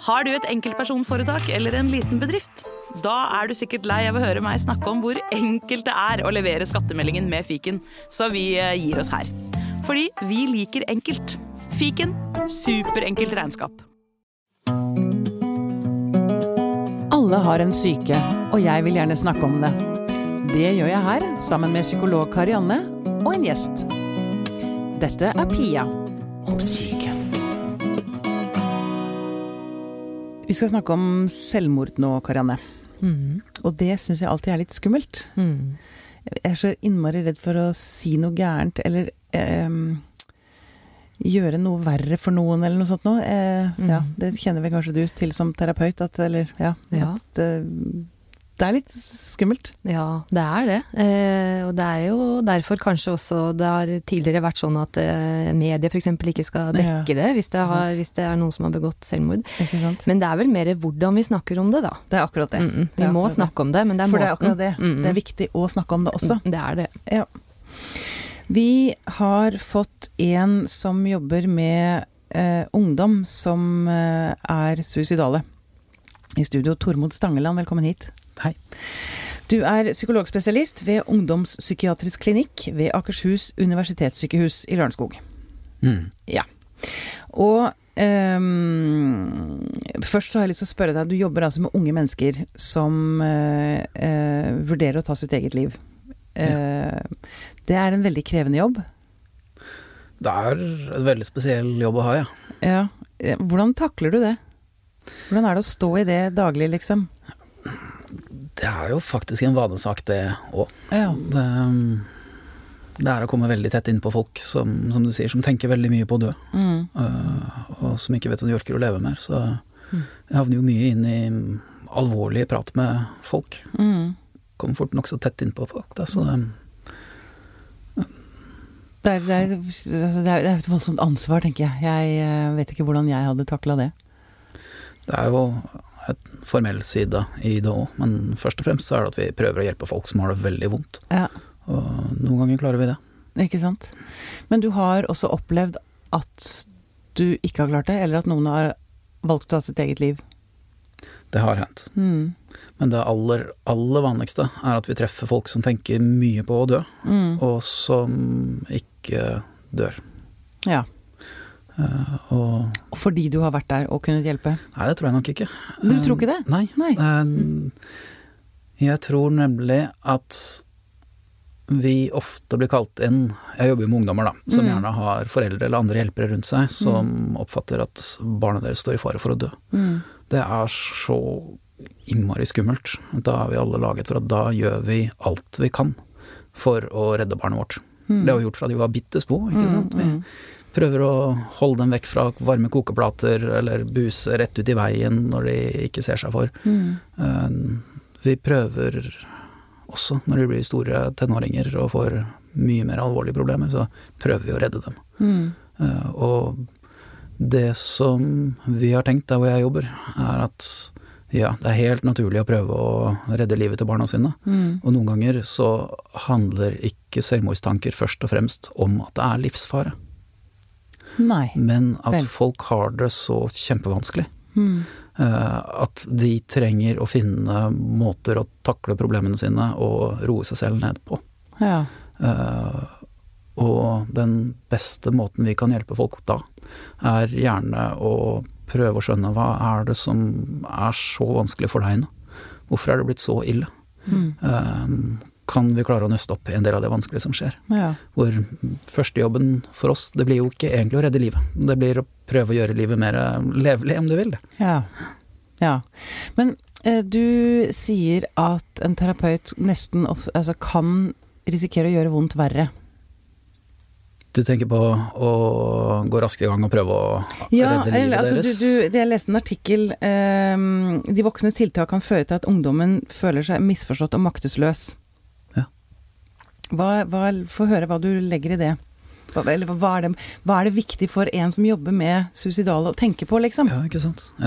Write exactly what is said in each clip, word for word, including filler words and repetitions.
Har du et enkeltpersonforetak eller en liten bedrift? Da er du sikkert lei av å høre meg snakke om hvor enkelt det er å levere skattemeldingen med Fiken, så vi gir oss her. Fordi vi liker enkelt. Fiken, superenkelt regnskap. Alle har en syke, og jeg vil gjerne snakke om det. Det gjør jeg her, sammen med psykolog Karianne og en gjest. Dette er Pia om syke. Vi skal snakke om selvmord nå, Karianne. Mm. Og det synes jeg alltid er litt skummelt. Mm. Jeg er så innmari redd for å si noe gærent, eller eh, gjøre noe verre for noen, eller noe sånt noe. Eh, Mm. Ja, det kjenner vel kanskje du til som terapeut, at, eller, ja, Ja. at det, det er litt skummelt. Ja, det er det. Eh, og det er jo derfor kanskje også det har tidligere vært sånn at eh, medier for eksempel ikke skal dekke Ja, det hvis det, har, sant. hvis det er noen som har begått selvmord. Ikke sant? Men det er vel mer hvordan vi snakker om det da. Det er akkurat det. Mm -mm. Det Vi er må akkurat snakke om det, men det er For det er måten. akkurat det. Mm -mm. Det er viktig å snakke om det også. Det er det. Ja. Vi har fått en som jobber med eh, ungdom som eh, er suicidale. I studio, Tormod Stangeland, velkommen hit. Hei. Du er psykologspesialist ved ungdomspsykiatrisk klinikk ved Akershus universitetssykehus i Lørenskog. Mm. Ja. Og ehm, først så har jeg lyst til å spørre deg, du jobber altså med unge mennesker som eh, eh, vurderer å ta sitt eget liv. Eh, Det er en veldig krevende jobb. Det er et veldig spesiell jobb å ha, ja. Ja. Eh, Hvordan takler du det? Hvordan er det å stå i det daglig, liksom? Det er jo faktisk en vanesak det også. Ja. Det, det er å komme veldig tett inn på folk som, som du sier, som tenker veldig mye på å dø, Mm. uh, og som ikke vet om de orker å leve mer. Så jeg havner jo mye inn i alvorlige prat med folk. Mm. Kommer fort nok så tett inn på folk. Da, så det, Det, er, det, er, altså, det er det er et voldsomt ansvar, tenker jeg. Jeg eh, vet ikke hvordan jeg hadde taklet det. det er jo et formell side i det også, men først og fremst så er det at vi prøver å hjelpe folk som har det veldig vondt. Ja, Og noen ganger klarer vi det. ikke sant? Men du har også opplevd at du ikke har klart det, eller at noen har valgt å ta sitt eget liv. Det har hendt. Mm. Men det aller, aller vanligste er at vi treffer folk som tenker mye på å dø, Mm. og som ikke dør. Ja. Eh, og Og fordi du har vært der og kunnet hjelpe. nei, det tror jeg nok ikke. Du Eh, tror ikke det? Nei. Nei. Eh, jeg tror nemlig at vi ofte blir kalt inn, jeg jobber jo med ungdommer da, som Mm. gjerne har foreldre eller andre hjelpere rundt seg, som oppfatter at barna deres står i fare for å dø. Mm. Det er så innmari skummelt. Da er vi alle laget for at da gjør vi alt vi kan for å redde barnet vårt. Mm. Det har vi gjort fra de var bitte små, ikke sant? Vi Mm. prøver å holde dem vekk fra varme kokeplater, eller buse rett ut i veien når de ikke ser seg for. Mm. Eh, Vi prøver også, når de blir store tenåringer og får mye mer alvorlige problemer, så prøver vi å redde dem. Mm. Eh, Og det som vi har tenkt der hvor jeg jobber, er at ja, det er helt naturlig å prøve å redde livet til barna sine. Mm. Og noen ganger så handler ikke selvmordstanker først og fremst om at det er livsfare, Nei. men at Vel. folk har det så kjempevanskelig. Mm. Eh, At de trenger å finne måter å takle problemene sine og roe seg selv ned på. Ja. Eh, Og den beste måten vi kan hjelpe folk da, er gjerne å prøve å skjønne hva er det som er så vanskelig for deg nå? Hvorfor er det blitt så ille? Mm. Eh, Kan vi klare å nøste opp i en del av det vanskelige som skjer? Ja. Hvor førstejobben for oss, det blir jo ikke egentlig å redde livet. Det blir å prøve å gjøre livet mer levelig, om du vil det. Ja. Ja. Men eh, du sier at en terapeut nesten of, altså, kan risikere å gjøre vondt verre. Du tenker på å gå raskt i gang og prøve å Ja, redde livet eller, altså, deres? du, du, det jeg leste en artikkel ehm, De voksnes tiltak kan føre til at ungdommen føler seg misforstått og maktesløs. Ja. Hva, hva, få høre hva du legger i det. Hva, eller hva er det, hva er det viktig for en som jobber med suicidale å tenke på, liksom? Ja, ikke sant? Ja.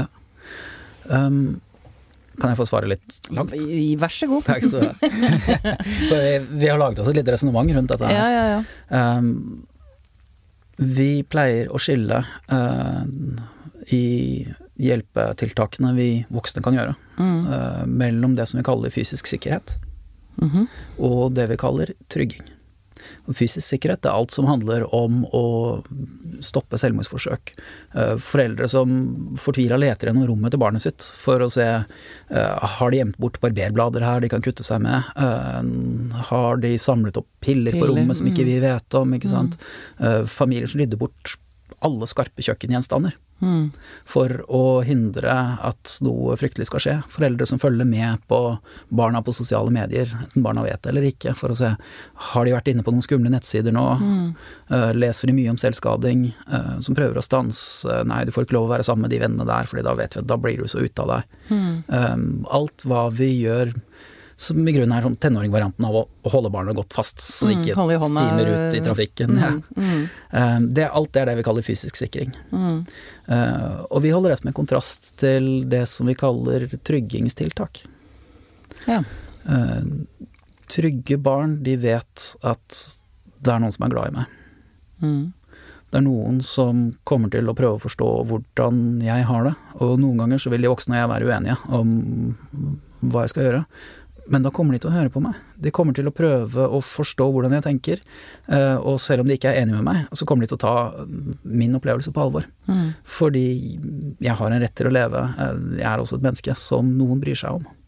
Um, kan jeg få svare litt langt? I- Vær så god. Takk skal du ha. For vi, vi har laget oss et lite resonemang rundt dette her. Ja, ja, ja. Um, vi pleier å skille uh, i hjelpetiltakene vi voksne kan gjøre, mm. uh, mellom det som vi kaller fysisk sikkerhet, mm-hmm. og det vi kaller trygging. Og fysisk sikkerhet er alt som handler om å stoppe selvmordsforsøk. Foreldre som fortviler leter gjennom rommet til barnet sitt for å se, uh, har de gjemt bort barberblader her de kan kutte seg med? Uh, har de samlet opp piller, piller. på rommet som ikke vi vet om? Ikke sant? Mm. Uh, familier som rydder bort alle skarpe kjøkkengjenstander. Mm. For å hindre at noe fryktelig skal skje. Foreldre som følger med på barna på sosiale medier, enten barna vet det eller ikke, for å se, har de vært inne på noen skumle nettsider nå? Mm. Uh, leser de mye om selvskading, uh, som prøver å stanse, nei, du får ikke lov å være sammen med de vennene der, fordi da vet vi, da blir du så ute av deg. Mm. Um, alt hva vi gjør, som i grunnen er sånn tenåringvarianten av å, å holde barnet godt fast, så det ikke mm, stimer ut i trafikken. Mm, ja. mm. Uh, det, alt det er det vi kaller fysisk sikring. Mm. Uh, og vi holder det som en kontrast til det som vi kaller tryggingstiltak. Ja. Uh, trygge barn, de vet at det er noen som er glad i meg. Mm. Det er noen som kommer til å prøve å forstå hvordan jeg har det, og noen ganger så vil de voksne og jeg være uenige om hva jeg skal gjøre. Men da kommer de til å høre på meg. De kommer til å prøve å forstå hvordan jeg tenker, og selv om de ikke er enige med meg, så kommer de til å ta min opplevelse på alvor. Mm. Fordi jeg har en rett til å leve. Jeg er også et menneske som noen bryr seg om.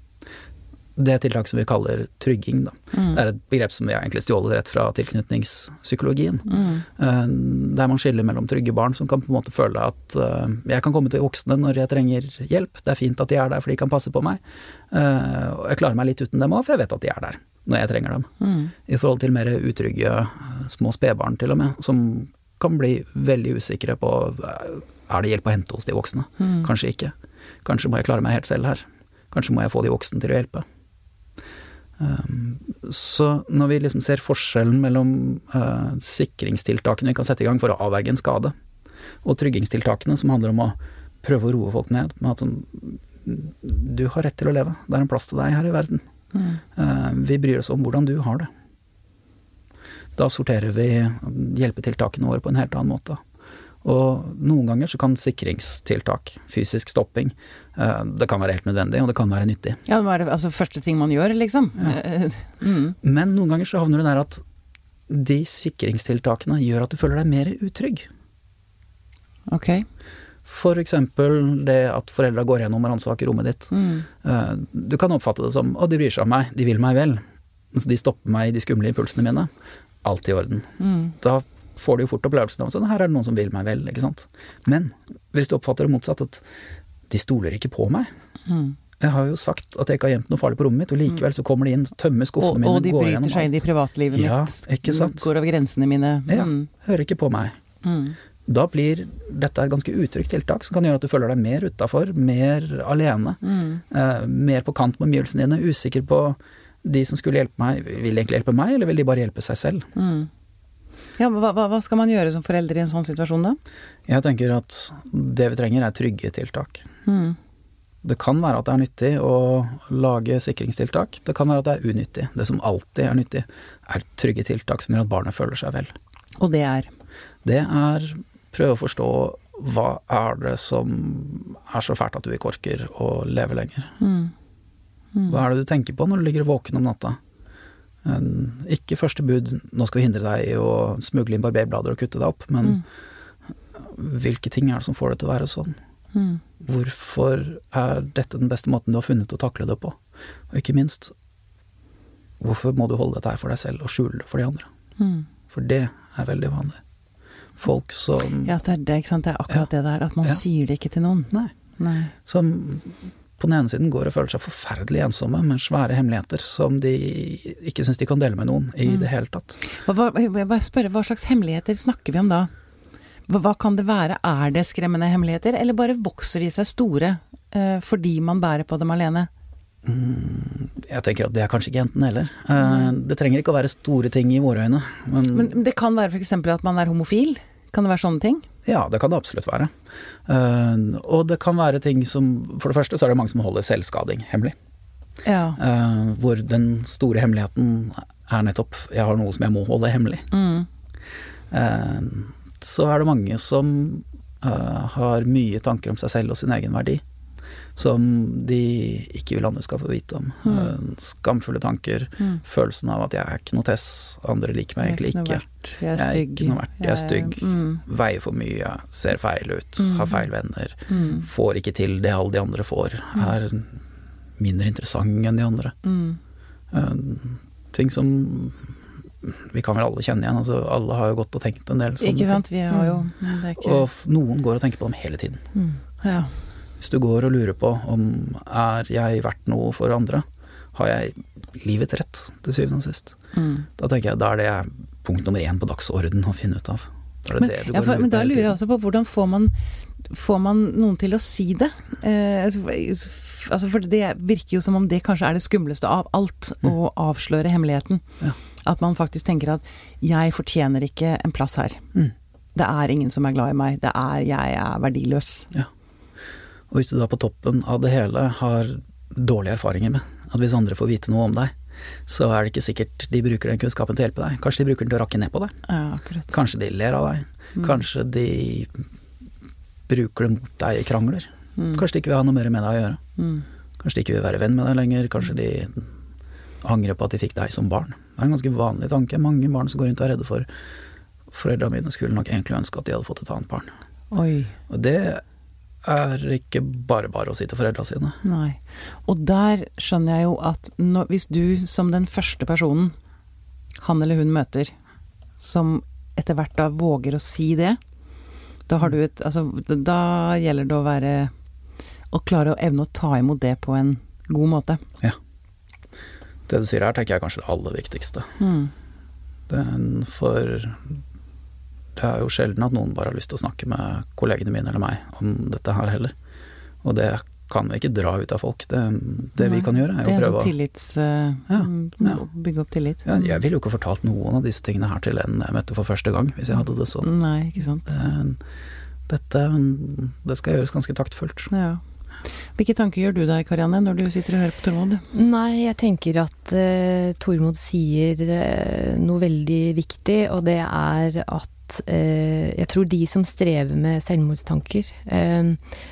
Det er et tiltak som vi kaller trygging, da. Mm. Det er et begrep som vi har egentlig stjålet rett fra tilknytningspsykologien. Mm. Der man skiller mellom trygge barn som kan på en måte føle at uh, jeg kan komme til voksne når jeg trenger hjelp. Det er fint at de er der, for de kan passe på meg. Uh, og jeg klarer meg litt uten dem også, for jeg vet at de er der når jeg trenger dem. Mm. I forhold til mer utrygge små spedbarn til og med, som kan bli veldig usikre på er det hjelp å hente hos de voksne? Mm. Kanskje ikke. Kanskje må jeg klare meg helt selv her. Kanskje må jeg få de voksne til å hjelpe. Um, så når vi liksom ser forskjellen mellom uh, sikringstiltakene vi kan sette i gang for å avverge en skade, og tryggingstiltakene som handler om å prøve å roe folk ned med at sånn, du har rett til å leve, det er en plass til deg her i verden. Mm. Uh, vi bryr oss om hvordan du har det. Da sorterer vi hjelpetiltakene våre på en helt annen måte. Og noen ganger så kan sikringstiltak, fysisk stopping, uh, det kan være helt nødvendig, og det kan være nyttig. Ja, det er altså første ting man gjør, liksom. Ja. Mm. Men noen ganger så havner det der at de sikringstiltakene gjør at du føler deg mer utrygg. Ok. For eksempel det at foreldre går gjennom og ransaker rommet ditt. Mm. Uh, du kan oppfatte det som, å, de bryr seg om meg, de vil meg vel. Så de stopper meg i de skumle impulsene mine. Alt i orden. Mm. Da får du jo fort opplevelsen av sånn, her er det noen som vil meg vel, ikke sant? Men hvis du oppfatter det motsatt, at de stoler ikke på meg. Mm. Jeg har jo sagt at jeg ikke har gjemt noe farlig på rommet mitt, og likevel så kommer de inn, tømmer skuffene mine, og de bryter seg inn i privatlivet ja, mitt, ikke sant? Går over grensene mine. Mm. Ja, hører ikke på meg. Mm. Da blir dette et ganske utrygt tiltak, som kan gjøre at du føler deg mer utenfor, mer alene, mm. eh, mer på kant med omgivelsene dine, usikker på de som skulle hjelpe meg, vil de egentlig hjelpe meg, eller vil de bare hjelpe seg selv? Mm. Ja, hva, hva skal man gjøre som foreldre i en sånn situasjon da? Jeg tenker at det vi trenger er trygge tiltak. Mm. Det kan være at det er nyttig å lage sikringstiltak. Det kan være at det er unyttig. Det som alltid er nyttig, er trygge tiltak som gjør at barnet føler seg vel. Og det er? Det er prøve å forstå hva er det som er så fælt at du ikke orker å leve lenger. Mm. Mm. Hva er det du tenker på når du ligger våken om natta? Ikke første bud, nå skal vi hindre deg i å smugle inn barberblader og kutte deg opp, men mm. hvilke ting er det som får det til å være sånn? Mm. Hvorfor er dette den beste måten du har funnet å takle det på? Og ikke minst, hvorfor må du holde dette her for deg selv og skjule det for de andre? Mm. For det er veldig vanlig. Folk som... Ja, det er det, ikke sant? Det er akkurat ja. det der, at man ja. sier det ikke til noen. Nei. Nei. Som... på den ene siden går og føler seg forferdelig ensomme med svære hemmeligheter som de ikke synes de kan dele med noen i mm. det hele tatt. Hva, jeg bare spørre, hva slags hemmeligheter snakker vi om da? Hva, hva kan det være? Er det skremmende hemmeligheter, eller bare vokser de seg store eh, fordi man bærer på dem alene? Mm, jeg tenker at det er kanskje ikke enten heller. Eh, det trenger ikke å være store ting i våre øyne. Men, men det kan være for eksempel at man er homofil? Kan det være sånne ting? Ja, det kan det absolutt være. Uh, og det kan være ting som, for det første så er det mange som holder selvskading hemmelig. Ja. Uh, hvor den store hemmeligheten er nettopp, jeg har noe som jeg må holde hemmelig. Mm. Uh, så er det mange som uh, har mye tanker om seg selv og sin egen verdi, som de ikke vil andre skal få vite om. Mm. Uh, skamfulle tanker, mm. følelsen av at jeg er ikke noe tess, andre liker meg egentlig ikke. Jeg er stygg. Jeg er ikke noe verdt, jeg er stygg, mm. veier for mye, ser feil ut, mm. har feil venner, mm. får ikke til det alle de andre får, mm. er mindre interessant enn de andre. Mm. Uh, ting som vi kan vel alle kjenne igjen, altså alle har jo gått og tenkt en del. Ikke sant, vi har jo. Mm. Det er ikke... Og noen går og tenker på dem hele tiden. Mm. Ja. Hvis du går og lurer på om er jeg verdt noe for andre, har jeg livets rett til syvende og sist. Mm. Da tenker jeg, da er det punkt nummer én på dagsorden å finne ut av. Da men, det ja, for, men da lurer jeg også på, hvordan får man, får man noen til å si det? Eh, altså for det virker jo som om det kanskje er det skumleste av alt, mm. å avsløre hemmeligheten. Ja. At man faktisk tenker at jeg fortjener ikke en plass her. Mm. Det er ingen som er glad i meg. Det er, jeg er verdiløs. Ja. Og hvis du da på toppen av det hele har dårlige erfaringer med at hvis andre får vite noe om deg, så er det ikke sikkert de bruker den kunnskapen til å hjelpe deg. Kanskje de bruker den til å rakke ned på deg. Ja, akkurat. Kanskje de ler av deg. Mm. Kanskje de bruker det mot deg i krangler. Mm. Kanskje de ikke vil ha noe mer med deg å gjøre. Mm. Kanskje de ikke vil være venn med deg lenger. Kanskje de angrer på at de fikk deg som barn. Det er en ganske vanlig tanke. Mange barn som går rundt og er redde for foreldrene mine skulle nok egentlig ønske at de hadde fått et annet barn. Oi. Og det er ikke bare bare å si til foreldra sine. Nei. Og der skjønner jeg jo at når, hvis du som den første personen han eller hun møter, som etter hvert da våger å si det, da har du et, altså, da gjelder det å være, å klare å evne å ta imot det på en god måte. Ja. Det du sier her, tenker jeg er kanskje det aller viktigste. Mm. Den for... Det er jo sjelden at noen bare har lyst til å snakke med kollegene mine eller meg om dette her heller. Og det kan vi ikke dra ut av folk. Det, det vi kan gjøre er å prøve å... Det er sånn tillits... Uh, ja, ja. Bygge opp tillit. Ja, jeg ville jo ikke fortalt noen av disse tingene her til en jeg møtte for første gang, hvis jeg hadde det sånn. Nei, ikke sant. Det, dette, det skal gjøres ganske taktfullt. Ja. Hvilke tanker gjør du deg, Karianne, når du sitter og hører på Tormod? Nei, jeg tenker at uh, Tormod sier uh, noe veldig viktig, og det er at uh, jeg tror de som strever med selvmordstanker, uh,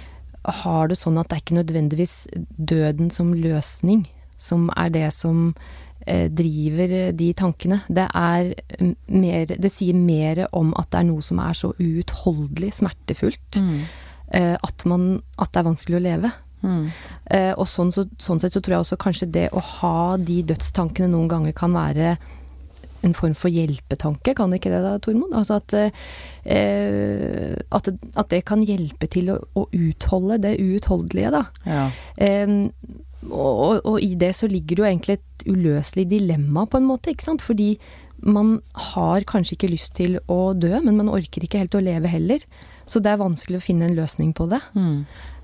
har det sånn at det er ikke nødvendigvis døden som løsning, som er det som uh, driver de tankene. Det er mer, det sier mer om at det er noe som er så uutholdelig, smertefullt, mm. At, man, at det er vanskelig å leve. Mm. Eh, og sånn, så, sånn sett så tror jeg også kanskje det å ha de dødstankene noen ganger kan være en form for hjelpetanke, kan det ikke det da, Tormod? Altså at, eh, at, at det kan hjelpe til å, å utholde det uutholdelige, da. Ja. Eh, og, og, og i det så ligger det jo egentlig et uløselig dilemma på en måte, ikke sant? Fordi man har kanskje ikke lyst til å dø, men man orker ikke helt å leve heller. Så det er vanskelig å finne en løsning på det. Mm.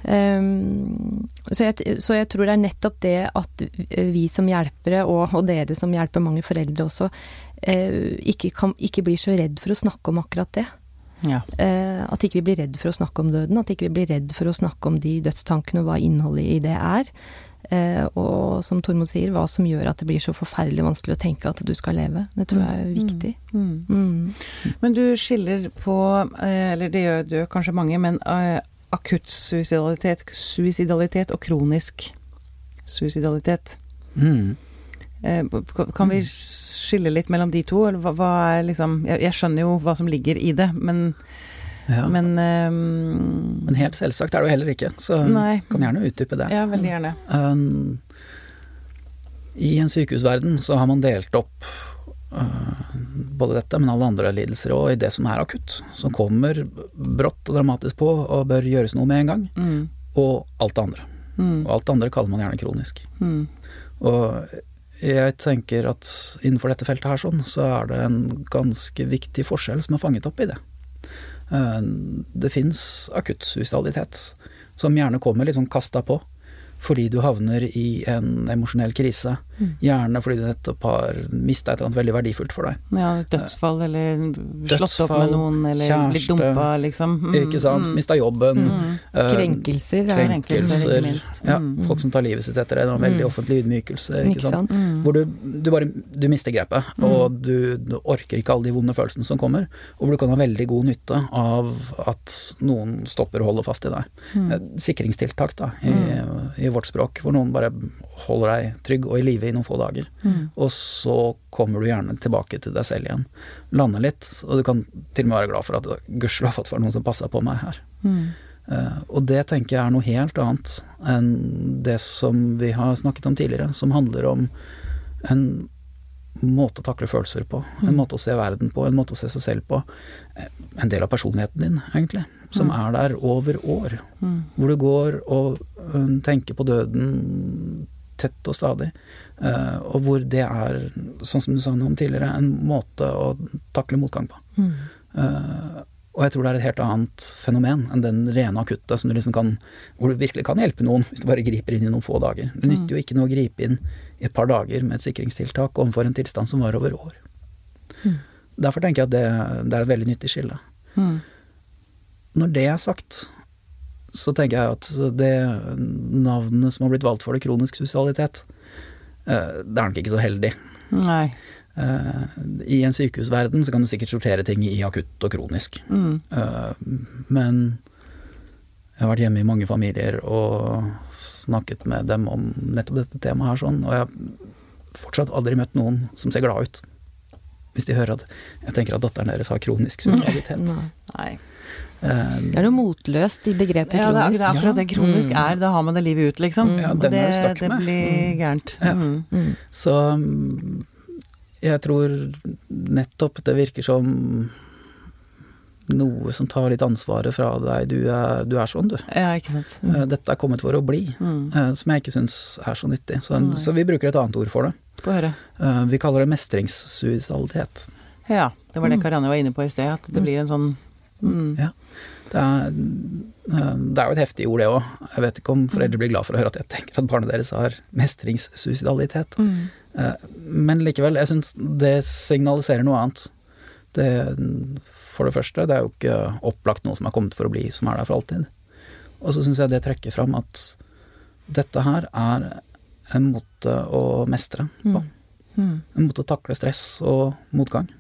Um, så, jeg, så jeg tror det er nettopp det at vi som hjelpere, og, og dere som hjelper mange foreldre også, uh, ikke, kan, ikke blir så redd for å snakke om akkurat det. Ja. Uh, at ikke vi blir redd for å snakke om døden, at ikke vi blir redd for å snakke om de dødstankene og hva innholdet i det er. Uh, og som Tormod sier, hva som gjør at det blir så forferdelig vanskelig å tenke at du skal leve. Det tror jeg er viktig. Mm. Mm. Mm. Men du skiller på, eller det gjør, det gjør kanskje mange, men uh, akutt suicidalitet, suicidalitet og kronisk suicidalitet. Mm. Uh, kan vi skille litt mellom de to? Eller hva, hva er liksom, jeg, jeg skjønner jo hva som ligger i det, men... Ja. Men, um, men helt selvsagt er det jo heller ikke, så nei. Kan gjerne utdype det. Ja, veldig gjerne. Um, I en sykehusverden så har man delt opp uh, både dette, men alle andre lidelser også, i det som er akutt, som kommer brått og dramatisk på og bør gjøres noe med en gang, mm. og alt det andre. Mm. Og alt det andre kaller man gjerne kronisk. Mm. Og jeg tenker at innenfor dette feltet her sånn, så er det en ganske viktig forskjell som er fanget opp i det. Det finnes akutt suicidalitet, som gjerne kommer litt sånn kastet på, fordi du havner i en emosjonell krise. Mm. Gjerne fordi du nettopp har mistet et eller annet veldig verdifullt for deg. Ja, dødsfall, eller dødsfall, slått opp med noen, eller kjæreste, blitt dumpa, liksom. Mm. Ikke sant? Mm. Mistet jobben. Mm. Krenkelser. Uh, krenkelser, ikke minst. Ja, mm. folk som tar livet sitt etter det. Det er en veldig offentlig ydmykelse, ikke, ikke sant? Mm. Hvor du, du bare, du mister grepet, mm. og du, du orker ikke alle de vonde følelsene som kommer, og hvor du kan ha veldig god nytte av at noen stopper og holder fast i deg. Mm. Sikringstiltak da, i, mm. i vårt språk, hvor noen bare holder deg trygg og i live i noen få dager. Mm. Og så kommer du gjerne tilbake til deg selv igjen. Lander litt, og du kan til og med være glad for at gudskjelov at det var noen som passet på meg her. Mm. Uh, og det tenker jeg er noe helt annet enn det som vi har snakket om tidligere, som handler om en måte å takle følelser på, en måte å se verden på, en måte å se seg selv på, en del av personligheten din egentlig, som mm. er der over år, mm. hvor du går og uh, tenker på døden tett og stadig, uh, og hvor det er, sånn som du sa noe om tidligere, en måte å takle motgang på. Mm. Uh, og jeg tror det er et helt annet fenomen enn den rene akutte, som du liksom kan, hvor du virkelig kan hjelpe noen, hvis du bare griper inn i noen få dager. Det nytter jo ikke noe å gripe inn i et par dager med et sikringstiltak overfor en tilstand som var over år. Mm. Derfor tenker jeg at det, det er et veldig nyttig skille. Mm. Når det er sagt, så tenker jeg at det navnet som har blitt valgt for det, kronisk suicidalitet, det er nok ikke så heldig. Nei. I en sykehusverden så kan du sikkert sortere ting i akutt og kronisk. Mm. Men jeg har vært hjemme i mange familier og snakket med dem om nettopp dette temaet her sånn, og jeg har fortsatt aldri møtt noen som ser glad ut hvis de hører at jeg tenker at datteren deres har kronisk suicidalitet. Nei. Det er noe motløst i begrepet ja, kronisk. Ja, det er akkurat det kronisk er, da har man det livet ut, liksom. Ja, den det, er jo stakk med. Det blir gærent. Ja. Mm. Mm. Så jeg tror nettopp det virker som noe som tar litt ansvaret fra deg. Du er, du er sånn, du. Ja, ikke sant. Mm. Dette er kommet for å bli, mm. som jeg ikke synes er så nyttig. Så, en, så vi bruker et annet ord for det. Få høre. Vi kaller det mestringssuicidalitet. Ja, det var det Karianne var inne på i sted, at det blir en sånn mm. Ja. Det er, det er jo et heftig ord det også. Jeg vet ikke om foreldre blir glad for å høre at jeg tenker at barnet deres har mestringssuicidalitet. Mm. Men likevel, jeg synes det signaliserer noe annet. Det, for det første, det er jo ikke opplagt noe som er kommet for å bli, som er der for alltid. Og så synes jeg det trekker fram at dette her er en måte å mestre på. Mm. En måte å takle stress og motgang.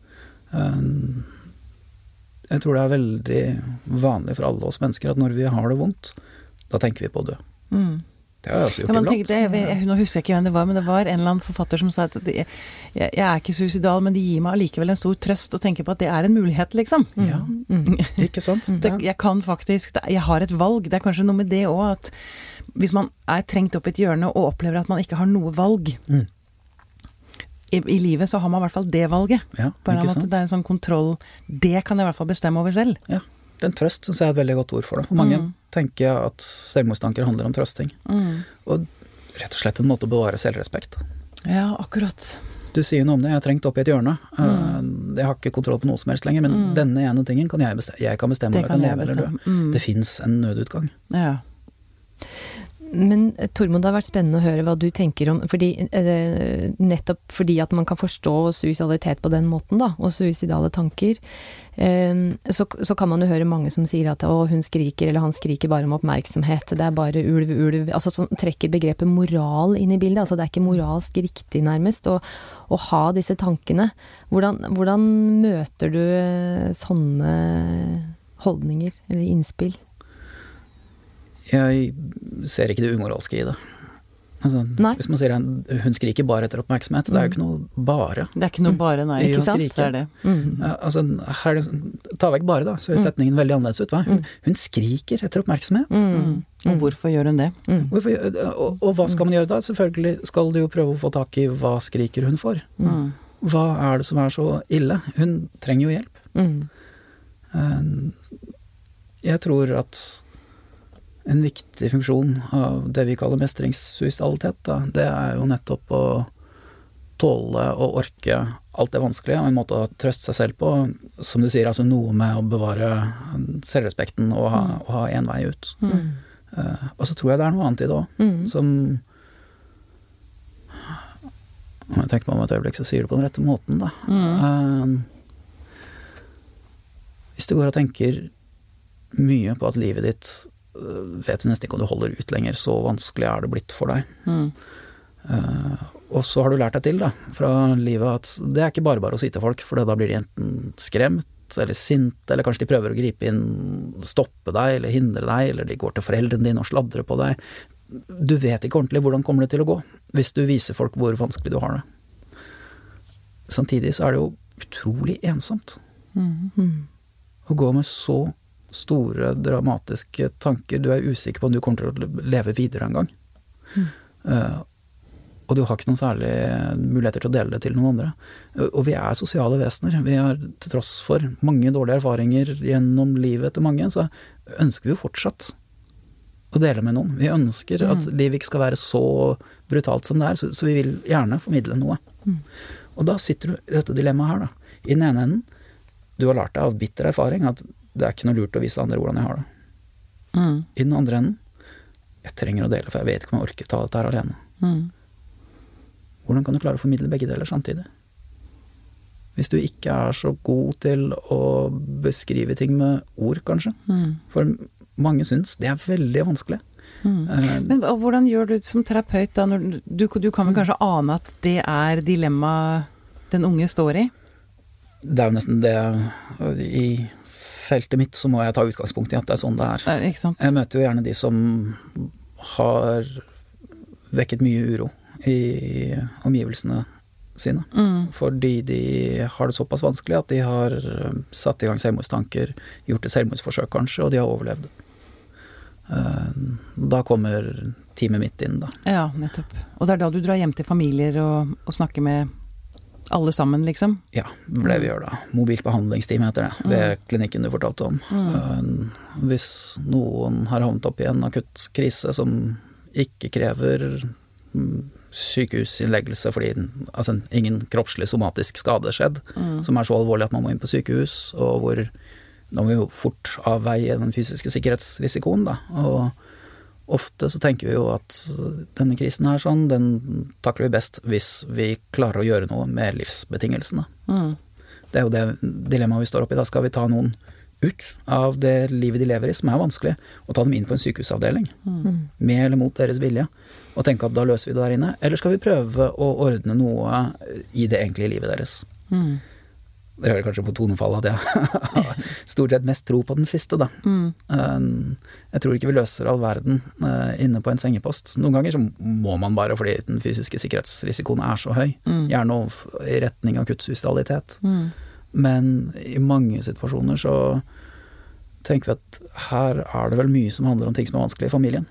Jeg tror det er veldig vanlig for alle oss mennesker at når vi har det vondt, da tenker vi på å dø. Mm. Det har jeg også gjort ja, iblant. Det, jeg, nå husker jeg ikke hvem det var, men det var en eller annen forfatter som sa at det, jeg, jeg er ikke suicidal, men det gir meg allikevel en stor trøst å tenke på at det er en mulighet, liksom. Ja, mm. ikke sant? det, jeg kan faktisk, jeg har et valg. Det er kanskje noe med det også, at hvis man er trengt opp i et hjørne og opplever at man ikke har noe valg, mm. I, i livet så har man i hvert fall det valget. Ja, på en måte, det er en sånn kontroll, det kan jeg i hvert fall bestemme over selv. Ja, den trøst synes jeg er et veldig godt ord for det. For mange mm. tenker at selvmordstanker handler om trøsting. Mm. Og rett og slett en måte å bevare selvrespekt. Ja, akkurat. Du sier noe om det, jeg har trengt opp i et hjørne. Mm. Jeg har ikke kontroll på noe som helst lenger, men mm. denne ene tingen kan jeg bestemme. Jeg kan bestemme om jeg kan leve eller dø. Mm. Det finnes en nødutgang. Ja. Men Tormod, det har vært spennende å høre hva du tenker om, fordi, eh, nettopp fordi at man kan forstå suicidalitet på den måten da, og suicidale tanker, eh, så, så kan man jo høre mange som sier at å, hun skriker, eller han skriker bare om oppmerksomhet, det er bare ulv, ulv, altså som trekker begrepet moral inn i bildet, altså det er ikke moralsk riktig nærmest å, å ha disse tankene. Hvordan, hvordan møter du sånne holdninger eller innspill? Jeg ser ikke det umoralske i det. Altså, hvis man sier at hun skriker bare etter oppmerksomhet, mm. det er jo ikke noe bare. Det er ikke noe bare, nei. Ikke sant? Det er det. Mm. Ja, altså, her er det, ta vekk bare da, så er setningen veldig annerledes ut. Hva? Hun, hun skriker etter oppmerksomhet. Mm. Og hvorfor gjør hun det? Mm. Hvorfor, og, og hva skal man gjøre da? Selvfølgelig skal du jo prøve å få tak i hva skriker hun for. Mm. Hva er det som er så ille? Hun trenger jo hjelp. Mm. Jeg tror at en viktig funksjon av det vi kaller mestringssuicidalitet, da, det er jo nettopp å tåle og orke alt det vanskelige, og en måte å trøste seg selv på, som du sier, altså noe med å bevare selvrespekten og ha, og ha en vei ut. Mm. Uh, og så tror jeg det er noe annet i det også, mm. som om jeg tenker meg om et øyeblikk, så sier det på den rette måten da. Mm. Uh, hvis du går og tenker mye på at livet ditt uh, vet du nesten ikke om du holder ut lenger, så vanskelig er det blitt for deg. Mm. Uh, og så har du lært deg til da, fra livet at det er ikke bare bare å si til folk, for da blir de enten skremt, eller sinte, eller kanskje de prøver å gripe inn, stoppe deg, eller hindre deg, eller de går til foreldrene dine og sladrer på deg. Du vet ikke ordentlig hvordan kommer det til å gå, hvis du viser folk hvor vanskelig du har det. Samtidig så er det jo utrolig ensomt. Mm. Å gå med så store, dramatiske tanker, du er usikker på om du kommer til å leve videre en gang. Mm. Uh, og du har ikke noen særlig muligheter til å dele det til noen andre. Og vi er sosiale vesener. Vi har til tross for mange dårlige erfaringer gjennom livet til mange, så ønsker vi jo fortsatt å dele med noen. Vi ønsker mm. at livet ikke skal være så brutalt som det er, så, så vi vil gjerne formidle noe. Mm. Og da sitter du i dette dilemmaet her da. I den ene enden, du har lært deg av bitter erfaring at det er ikke noe lurt å vise andre hvordan jeg har det. Mm. I den andre enden, jeg trenger å dele, for jeg vet ikke om jeg orker ta dette her alene. Mm. Hvordan kan du klare å formidle begge deler samtidig? Hvis du ikke er så god til å beskrive ting med ord, kanskje. Mm. For mange syns det er veldig vanskelig. Mm. Uh, Men hvordan gjør du som terapeut da? Når du, du kan vel kanskje ane at det er dilemmaet den unge står i? Det er jo nesten det. I feltet mitt så må jeg ta utgangspunkt i at det er sånn det er. Uh, ikke sant? Jeg møter jo gjerne de som har vekket mye uro i omgivelsene sine. Mm. Fordi de har det såpass vanskelig at de har satt i gang selvmordstanker, gjort et selvmordsforsøk kanskje, og de har overlevd. Da kommer teamet mitt inn da. Ja, nettopp. Og det er da du drar hjem til familier og, og snakker med alle sammen, liksom? Ja, det ble vi gjør da. Mobilt behandlingsteam heter det, ved mm. klinikken du fortalte om. Mm. Hvis noen har havnet opp i en akutt krise som ikke krever sykehusinnleggelse fordi altså, ingen kroppslig somatisk skade skjedd, mm. som er så alvorlig at man må inn på sykehus, og hvor da må vi jo fort avveie den fysiske sikkerhetsrisikoen da, og ofte så tenker vi jo at denne krisen her sånn, den takler vi best hvis vi klarer å gjøre noe med livsbetingelsene. Mm. Det er jo det dilemmaet vi står oppe i, da skal vi ta noen ut av det livet de lever i, som er vanskelig, og ta dem inn på en sykehusavdeling, mm. med eller mot deres vilje, og tenke at da løser vi det der inne, eller skal vi prøve å ordne noe i det egentlige livet deres. Mm. Det hører kanskje på tonefallet at jeg har stort sett mest tro på den siste da. Mm. Jeg tror ikke vi løser all verden inne på en sengepost. Noen ganger så må man bare, fordi den fysiske sikkerhetsrisikoen er så høy, mm. gjerne i retning av akuttsuicidalitet. Mm. Men i mange situasjoner så tenker vi at her er det vel mye som handler om ting som er vanskelig i familien.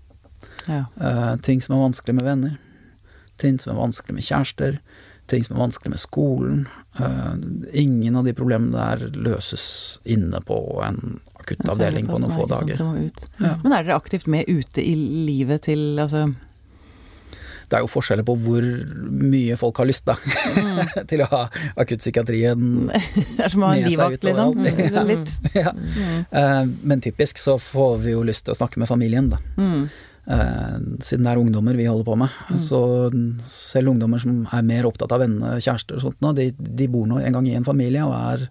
Ja. Uh, ting som er vanskelig med venner, ting som er vanskelig med kjærester, ting som er vanskelig med skolen. Uh, ingen av de problemene der løses inne på en akuttavdeling på noen få dager. Ja. Men er dere aktivt med ute i livet til, altså... Det er jo forskjeller på hvor mye folk har lyst da, mm. til å ha akuttpsykiatrien det er som å ha en livvakt, liksom. Ja. Litt. Ja. Mm. Uh, men typisk så får vi jo lyst til å snakke med familien da. Mm. Uh, siden det er ungdommer vi holder på med. Mm. Så selv ungdommer som er mer opptatt av venner, kjærester og sånt nå, de, de bor nå en gang i en familie og er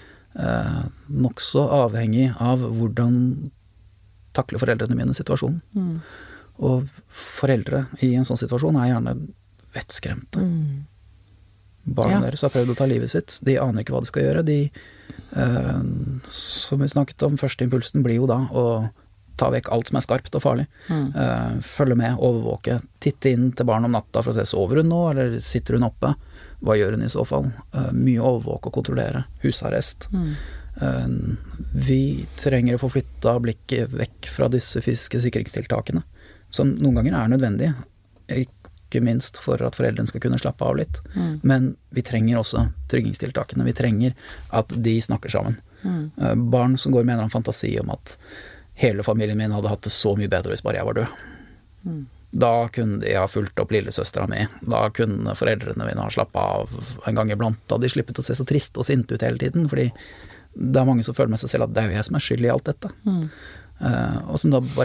uh, nok så avhengig av hvordan takler foreldrene mine situasjonen. Mm. Og foreldre i en sånn situasjon er gjerne vettskremte. Mm. Barna ja. deres har prøvd å ta livet sitt. De aner ikke hva de skal gjøre. De, eh, som vi snakket om, første impulsen blir jo da å ta vekk alt som er skarpt og farlig. Mm. Eh, følge med, overvåke, titte inn til barn om natta for å se, sover hun nå, eller sitter hun oppe? Hva gjør hun i så fall? Eh, mye overvåke og kontrollere. Husarrest. Mm. Eh, vi trenger å få flytta blikket vekk fra disse fysiske sikringstiltakene, som noen ganger er nødvendig, ikke minst for at foreldrene skal kunne slappe av litt. Mm. Men vi trenger også tryggingstiltakene. Vi trenger at de snakker sammen. Mm. Barn som går med en eller annen fantasi om at hele familien min hadde hatt det så mye bedre hvis bare jeg var død. Mm. Da kunne de ha fulgt opp lillesøstera mi. Da kunne foreldrene mine ha slappet av en gang iblant. Da hadde de slippet å se så trist og sint ut hele tiden, fordi det er mange som føler med seg selv at det er jo jeg som er skyld i alt dette. Mm. Uh, og som da bare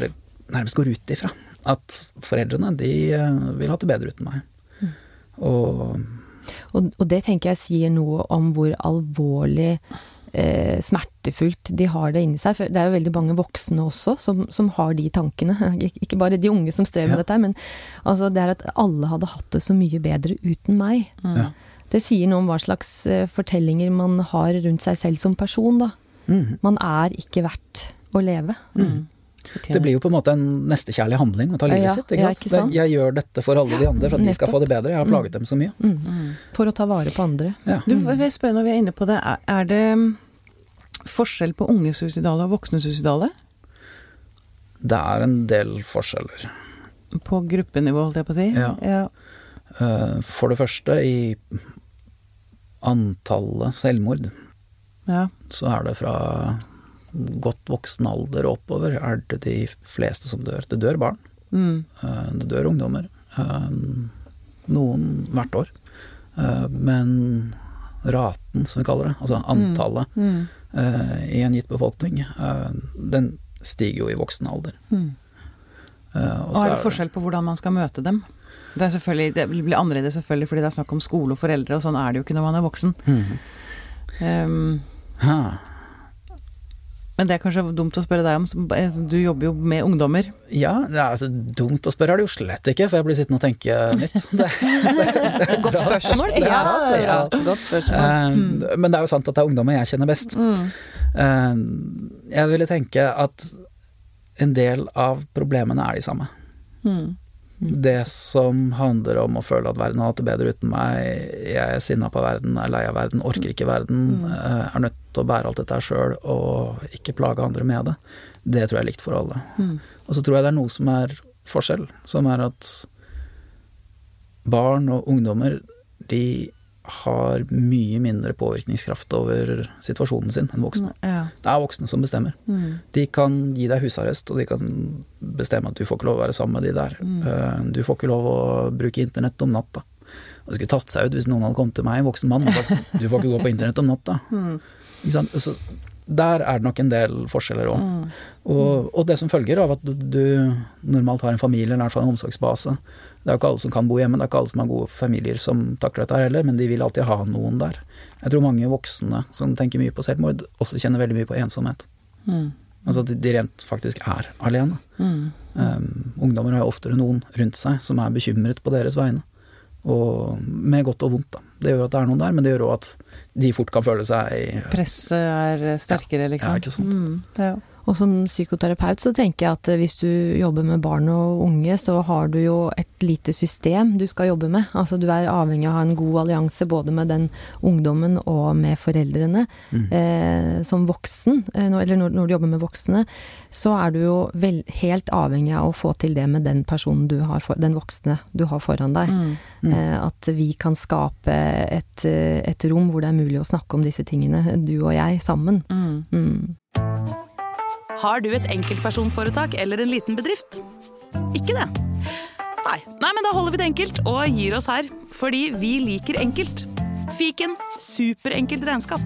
nærmest går ut ifra. At foreldrene, de vil ha det bedre uten meg. Mm. Og, og, og det tenker jeg sier noe om hvor alvorlig eh, smertefullt de har det inni seg. For det er jo veldig mange voksne også som, som har de tankene. Ikke bare de unge som strever med ja. dette, men altså, det er at alle hadde hatt det så mye bedre uten meg. Mm. Ja. Det sier noe om hva slags fortellinger man har rundt seg selv som person, da. Mm. Man er ikke verdt å leve. Mm. Det blir jo på en måte en nestekjærlig handling å ta livet ja, sitt, ikke sant? Ja, ikke sant? Jeg gjør dette for alle de andre, for at de skal få det bedre. Jeg har plaget dem så mye. Mm. Mm. For å ta vare på andre. Ja. Du, jeg spør når vi er inne på det, er det forskjell på unge suicidale og voksne suicidale? Det er en del forskjeller. På gruppenivå, holdt jeg på å si? Ja. ja. For det første, i antallet selvmord, ja. så er det fra godt voksen alder oppover er det de fleste som dør. Det dør barn. Mm. Det dør ungdommer. Noen hvert år. Men raten, som vi kaller det, altså antallet mm. Mm. i en gitt befolkning, den stiger jo i voksen alder. Mm. Og er det forskjell på hvordan man skal møte dem? Det, er selvfølgelig, det blir annerledes selvfølgelig fordi det er snakk om skole og foreldre, og sånn er det jo ikke når man er voksen. Mm. Um, Men det er kanskje dumt å spørre deg om, du jobber jo med ungdommer. Ja, det er altså, dumt å spørre er det jo slett ikke, for jeg blir sittende og tenke nytt. Det, det, det er godt spørsmål. Det er ja, spørsmål. Ja, godt spørsmål. Uh, mm. Men det er jo sant at det er ungdommer jeg kjenner best. Mm. Uh, jeg ville tenke at en del av problemene er de samme. Mm. Det som handler om å føle at verden har hatt det bedre uten meg, jeg er sinna på verden, er lei av verden, orker ikke verden, mm. er nødt til å bære alt dette her selv og ikke plage andre med det. Det tror jeg er likt for alle. Mm. Og så tror jeg det er noe som er forskjell, som er at barn og ungdommer, de har mye mindre påvirkningskraft over situasjonen sin enn voksne. Ja. Det er voksne som bestemmer. Mm. De kan gi deg husarrest, og de kan bestemme at du får ikke lov å være sammen med de der. Mm. Du får ikke lov å bruke internett om natta. Og det skulle tatt seg ut hvis noen hadde kommet til meg, en voksen mann, og sagt, du får ikke gå på internett om natta. Mm. Ikke sant? Så der er det nok en del forskjeller også. Mm. Og, og det som følger av at du, du normalt har en familie, eller i hvert fall en omsorgsbase. Det er jo ikke alle som kan bo hjemme, det er ikke alle som har gode familier som takler dette her heller, men de vil alltid ha noen der. Jeg tror mange voksne som tenker mye på selvmord, også kjenner veldig mye på ensomhet. Mm. Altså at de rent faktisk er alene. Mm. Um, ungdommer har jo oftere noen rundt seg som er bekymret på deres vegne. Og med godt og vondt da. Det gjør at det er noen der, men det gjør også at de fort kan føle seg... Presset er sterkere, liksom. Ja, ikke sant. Mm, ja. Og som psykoterapeut så tenker jeg at hvis du jobber med barn og unge, så har du jo et lite system du skal jobbe med. Altså du er avhengig av å ha en god allianse både med den ungdommen og med foreldrene. Mm. Eh, som voksen, eller når, når du jobber med voksne, så er du jo vel, helt avhengig av å få til det med den personen du har, for, den voksne du har foran deg. Mm. Mm. Eh, at vi kan skape et, et rom hvor det er mulig å snakke om disse tingene, du og jeg, sammen. Mm. Mm. Har du et enkeltpersonforetak eller en liten bedrift? Ikke det? Nei. Nei, men da holder vi det enkelt og gir oss her, fordi vi liker enkelt. Fiken, superenkelt regnskap.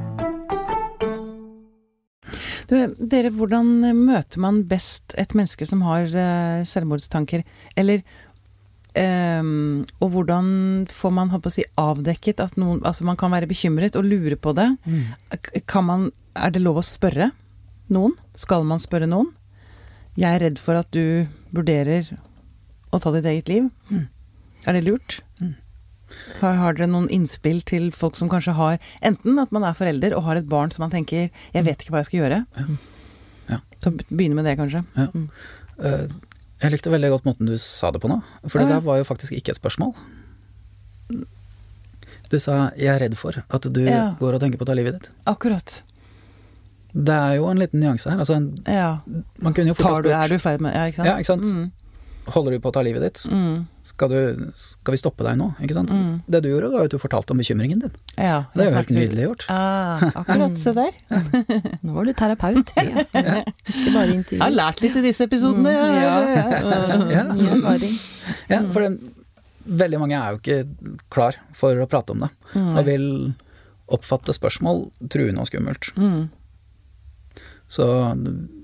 Du, dere, hvordan møter man best et menneske som har uh, selvmordstanker? Eller, um, og hvordan får man, holdt på å si, avdekket at noen, altså man kan være bekymret og lure på det? Mm. Kan man, er det lov å spørre noen? Skal man spørre noen? Jeg er redd for at du vurderer å ta ditt eget liv. Mm. Er det lurt? Mm. Har, har dere noen innspill til folk som kanskje har, enten at man er forelder og har et barn som man tenker, jeg vet ikke hva jeg skal gjøre. Ja. Ja. Så begynne med det kanskje. Ja. Mm. Uh, jeg likte veldig godt måten du sa det på nå, for det ah, ja. der var jo faktisk ikke et spørsmål. Du sa, jeg er redd for at du ja. går og tenker på å ta livet ditt. Akkurat. Det er jo en liten nyanse her. Altså en, ja. Man kunne jo fort ha spurt. Er du ferdig med, ja, ikke sant? Ja, ikke sant? Mm. Holder du på å ta livet ditt? Mm. Skal, du, skal vi stoppe deg nå? Ikke sant? Mm. Det du gjorde var at du fortalte om bekymringen din. Ja. Det er jo helt nydelig gjort. Ah, akkurat, se der. Ja. Nå var du terapeut. Ja. Ja. Ikke bare intervju. Jeg har lært litt i disse episodene. Mm. Ja, ja. ja. Mye erfaring. Ja, for det, veldig mange er jo ikke klar for å prate om det. Mm. Og vil oppfatte spørsmål truende og skummelt. Mm. Så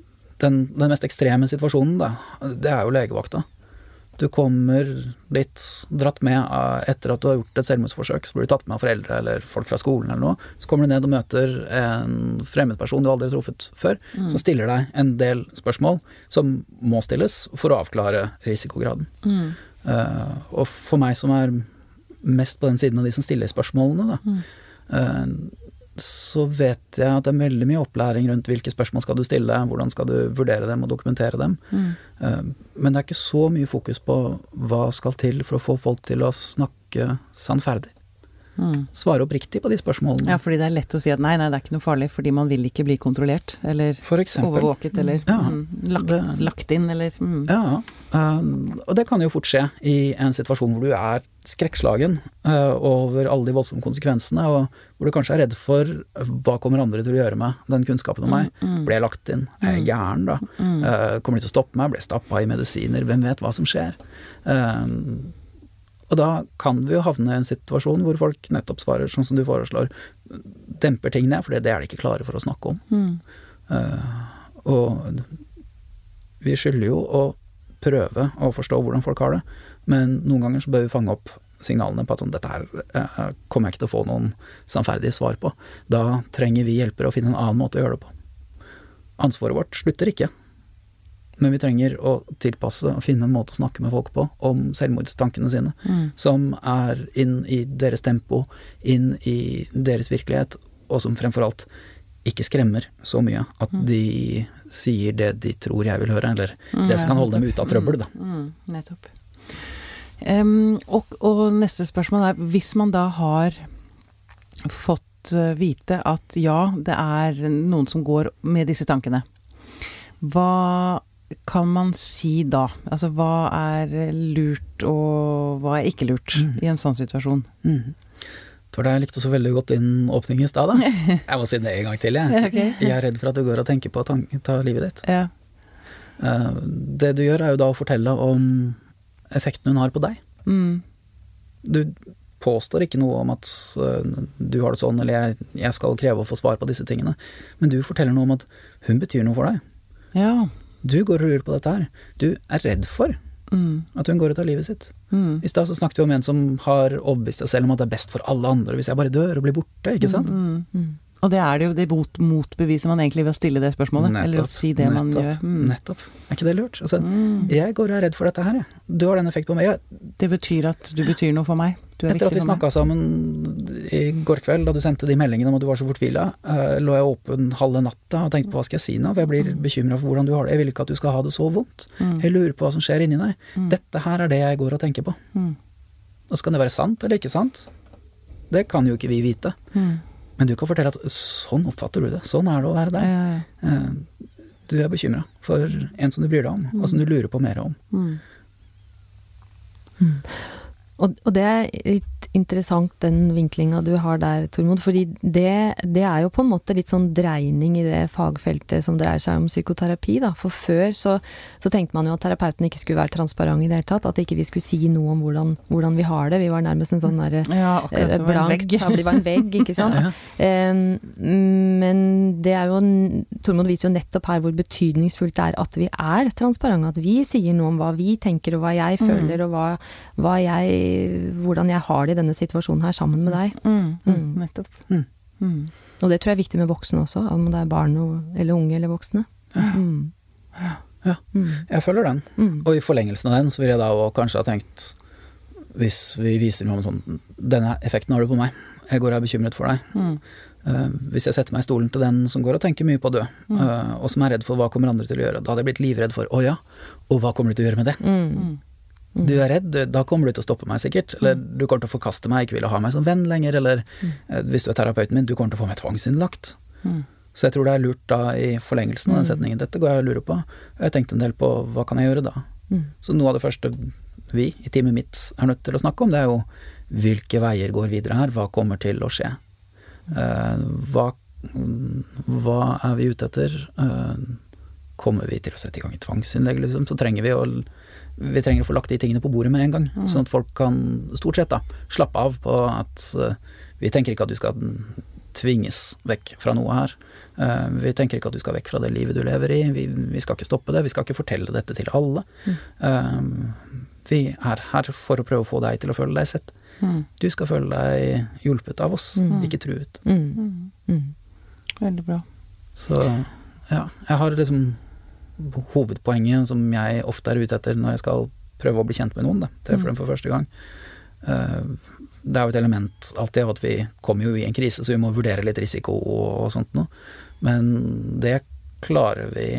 den, den mest ekstreme situasjonen, da, det er jo legevakta. Du kommer litt dratt med etter at du har gjort et selvmordsforsøk, så blir du tatt med av foreldre eller folk fra skolen eller noe, så kommer du ned og møter en fremmed person du aldri har truffet før, mm. som stiller deg en del spørsmål som må stilles for å avklare risikokraden. Mm. Uh, og for meg som er mest på den siden av de som stiller spørsmålene, da, mm. uh, så vet jeg at det er veldig mye opplæring rundt hvilke spørsmål skal du stille, hvordan skal du vurdere dem og dokumentere dem. Mm. Men det er ikke så mye fokus på hva skal til for å få folk til å snakke sannferdig. Mm. Svare oppriktig på de spørsmålene. Ja, fordi det er lett å si at nei, nei, det er ikke noe farlig, fordi man vil ikke bli kontrollert, eller overvåket, eller ja, mm, lagt, det, lagt inn, eller mm. Ja, uh, og det kan jo fort skje i en situasjon hvor du er skrekkslagen uh, over alle de voldsomme konsekvensene, og hvor du kanskje er redd for hva kommer andre til å gjøre med den kunnskapen om meg. Mm, mm. Ble jeg lagt inn? Er jeg gæren da? Mm. Uh, kommer de til å stoppe meg? Ble jeg stappet i medisiner? Hvem vet hva som skjer? Uh, Og da kan vi jo havne i en situasjon hvor folk nettopp svarer sånn som du foreslår, demper ting ned, for det er de ikke klare for å snakke om. Mm. Uh, og vi skylder jo å prøve å forstå hvordan folk har det, men noen ganger så bør vi fange opp signalene på at sånn, dette her uh, kommer jeg ikke til å få noen sannferdige svar på. Da trenger vi hjelpere å finne en annen måte å gjøre det på. Ansvaret vårt slutter ikke. Men vi trenger å tilpasse og finne en måte å snakke med folk på om selvmordstankene sine, mm. som er inn i deres tempo, inn i deres virkelighet, og som fremfor alt ikke skremmer så mye at mm. de sier det de tror jeg vil høre, eller mm, det som kan holde dem ute av trøbbel. Da. Mm, mm, nettopp. Um, og, og neste spørsmål er, hvis man da har fått vite at ja, det er noen som går med disse tankene, hva kan man si da? Altså, hva er lurt og hva er ikke lurt mm. i en sånn situasjon? Mm. Jeg tror det jeg likte så veldig godt inn åpning i sted da. Jeg må si det en gang til, jeg. Okay. Jeg er redd for at du går og tenker på å ta livet ditt. Ja. Uh, det du gjør er jo da å fortelle om effekten hun har på deg. Mm. Du påstår ikke noe om at uh, du har det sånn, eller jeg, jeg skal kreve å få svar på disse tingene, men du forteller noe om at hun betyr noe for deg. Ja. Du går og lurer på dette her. Du er redd for mm. at hun går og tar livet sitt. Mm. I stedet så snakket vi om en som har overbevist seg selv om at det er best for alle andre hvis jeg bare dør og blir borte, ikke sant? Mm. Mm. Og det er det jo det mot, motbeviser man egentlig ved å stille det spørsmålet, nettopp, eller å si det nettopp, man gjør. Mm. Nettopp. Er ikke det lurt? Altså, mm. jeg går og er redd for dette her, jeg. Du har den effekt på meg. Jeg, det betyr at du betyr noe for meg. Du er etter at vi snakket sammen i går kveld, da du sendte de meldingene om at du var så fortvilet, uh, lå jeg åpen halve natta og tenkte på hva skal jeg si nå, for jeg blir bekymret for hvordan du har det. Jeg vil ikke at du skal ha det så vondt. Mm. Jeg lurer på hva som skjer inni deg. Mm. Dette her er det jeg går og tenker på. Mm. Og så kan det være sant eller ikke sant. Det kan jo ikke vi vite. Mm. Men du kan fortelle at sånn oppfatter du det. Sånn er det å være deg. Ja, ja, ja. Du er bekymret for en som du bryr deg om, mm. og som du lurer på mer om. Mm. Mm. Og, og det er litt interessant den vinklinga du har der, Tormod, fordi det, det er jo på en måte litt sånn dreining i det fagfeltet som dreier seg om psykoterapi, da. For før så, så tenkte man jo at terapeuten ikke skulle være transparent i det hele tatt, at ikke vi skulle si noe om hvordan, hvordan vi har det. Vi var nærmest en sånn der ja, eh, blank, det var en vegg, ikke sant? Ja. Um, men det er jo, Tormod viser jo nettopp her hvor betydningsfullt det er at vi er transparente, at vi sier noe om hva vi tenker og hva jeg føler, mm. og hva, hva jeg hvordan jeg har det i denne situasjonen her sammen med deg. Mm, mm, nettopp. Mm. Mm. Og det tror jeg er viktig med voksne også, om det er barn eller unge eller voksne. Ja, mm. ja. Mm. Jeg føler den. Mm. Og i forlengelsen av den så vil jeg da også kanskje ha tenkt, hvis vi viser noe om sånn, denne effekten har du på meg, jeg går og er bekymret for deg. Mm. Uh, hvis jeg setter meg i stolen til den som går og tenker mye på å dø, mm. uh, og som er redd for hva kommer andre til å gjøre, da hadde jeg blitt livredd for, å ja, og hva kommer du til å gjøre med det? Mm. Mm. Du er redd, da kommer du til å stoppe meg sikkert, eller du kommer til å forkaste meg, ikke vil ha meg som venn lenger, eller mm. eh, hvis du er terapeuten min, du kommer til å få meg tvangsinnlagt. Mm. Så jeg tror det er lurt da i forlengelsen av den setningen, dette går jeg og lurer på, og jeg tenkte en del på hva kan jeg gjøre da? Mm. Så noe av det første vi i teamet mitt er nødt til å snakke om, det er jo hvilke veier går videre her, hva kommer til å skje? Eh, hva, hva er vi ute etter? Eh, kommer vi til å sette i gang i tvangsinnlegg, liksom? Så trenger vi å vi trenger å få lagt de tingene på bordet med en gang, mm. sånn at folk kan stort sett da slappe av på at uh, vi tenker ikke at du skal tvinges vekk fra noe her. Uh, vi tenker ikke at du skal vekk fra det livet du lever i, vi, vi skal ikke stoppe det, vi skal ikke fortelle dette til alle. Mm. Uh, vi er her for å prøve å få deg til å føle deg sett. Mm. Du skal føle deg hjulpet av oss, mm. ikke truet. Mm. Mm. Veldig bra. Så ja, jeg har liksom hovedpoenget som jeg ofte er ute etter når jeg skal prøve å bli kjent med noen, da. Treffer dem for første gang. Uh, det er jo et element alltid av at vi kommer jo i en krise, så vi må vurdere litt risiko og, og sånt noe. Men det klarer vi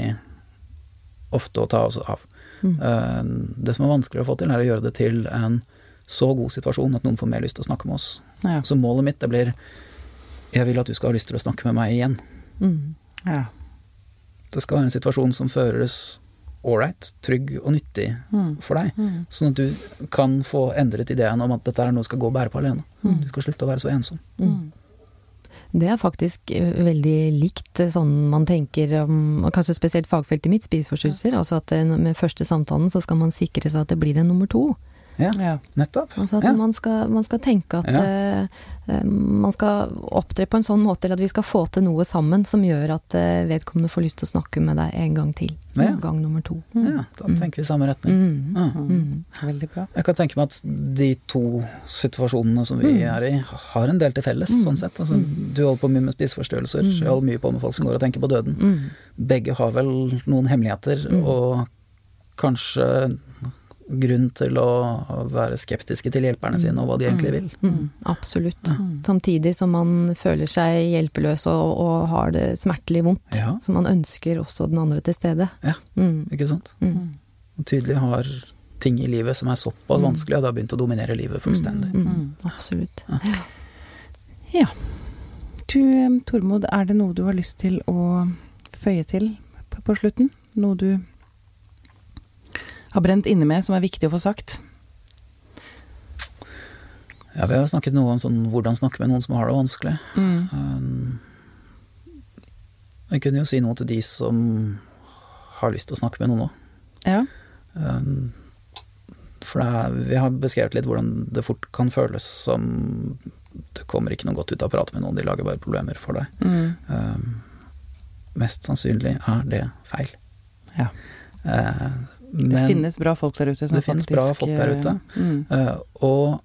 ofte å ta oss av. Mm. Uh, det som er vanskelig å få til, er å gjøre det til en så god situasjon at noen får mer lyst til å snakke med oss. Ja. Så målet mitt, det blir jeg vil at du skal ha lyst til å snakke med meg igjen. Mm. Ja. Det skal være en situasjon som føres ålreit, trygg og nyttig mm. for deg. Mm. Sånn at du kan få endret ideen om at dette er noe du skal gå og bære på alene. Mm. Du skal slutte å være så ensom. Mm. Det er faktisk veldig likt sånn man tenker om, kanskje spesielt fagfeltet mitt, spiseforstyrrelser. Altså at med første samtalen så skal man sikre seg at det blir en nummer to. Ja, ja, nettopp. Altså at ja. man, skal, man skal tenke at ja. uh, man skal opptre på en sånn måte til at vi skal få til noe sammen som gjør at uh, vedkommende får lyst til å snakke med deg en gang til. Ja. Gang nummer to. Mm. Ja, da tenker vi i samme retning. Mm. Ja. Mm. Veldig bra. Jeg kan tenke meg at de to situasjonene som vi mm. er i, har en del til felles, mm. sånn sett. Altså, du holder på mye med spiseforstyrrelser, mm. jeg holder mye på med folk som går og tenker på døden. Mm. Begge har vel noen hemmeligheter, mm. og kanskje grunn til å være skeptiske til hjelperne sine og hva de egentlig vil. Mm, mm, absolutt. Ja. Samtidig som man føler seg hjelpeløs og, og har det smertelig vondt, ja. Så man ønsker også den andre til stede. Ja, mm. ikke sant? Mm. Og tydelig har ting i livet som er såpass mm. vanskelig, og det har begynt å dominere livet fullstendig. Mm, mm, absolutt. Ja. Ja. Du, Tormod, er det noe du har lyst til å føye til på, på slutten? Noe du har brent inne med, som er viktig å få sagt? Ja, vi har snakket noe om sånn, hvordan snakke med noen som har det vanskelig. Mm. Um, jeg kunne jo si noe til de som har lyst til å snakke med noen også. Ja. Um, for det er, vi har beskrevet litt hvordan det fort kan føles som det kommer ikke noe godt ut av å prate med noen, de lager bare problemer for deg. Mm. Um, mest sannsynlig er det feil. Ja. Uh, Men det finnes bra folk der ute som det finnes faktisk, bra folk der ute. Mm. Uh, og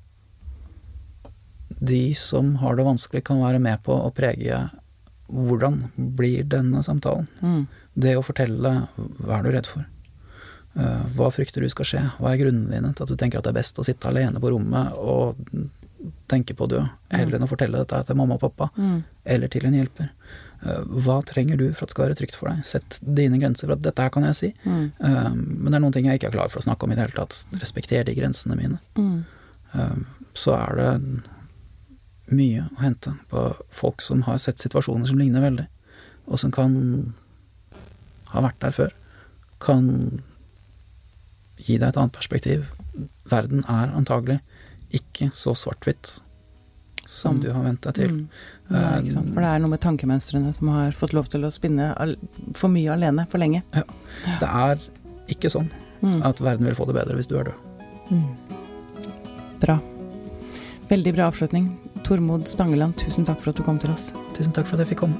de som har det vanskelig kan være med på å prege hvordan blir denne samtalen. Mm. Det å fortelle hva er du redd for? Uh, hva frykter du skal skje? Hva er grunnene dine til at du tenker at det er best å sitte alene på rommet og tenke på det, heller enn å fortelle dette til mamma og pappa, mm. eller til en hjelper? Hva trenger du for at det skal være trygt for deg? Sett dine grenser, for at dette her kan jeg si. Mm. Um, men det er noen ting jeg ikke er klar for å snakke om i det hele tatt. Respekter de grensene mine. Mm. Um, så er det mye å hente på folk som har sett situasjoner som ligner veldig, og som kan ha vært der før. Kan gi deg et annet perspektiv. Verden er antagelig ikke så svart-hvitt som du har ventet deg til. Mm. Nei, ikke sant? For det er noe med tankemønstrene som har fått lov til å spinne for mye alene, for lenge. Ja. Det er ikke sånn mm. at verden vil få det bedre hvis du er død. Mm. Bra. Veldig bra avslutning. Tormod Stangeland, tusen takk for at du kom til oss. Tusen takk for at jeg fikk komme.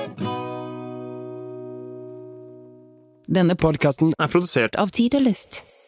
Denne podcasten er produsert av Tid og Lyst.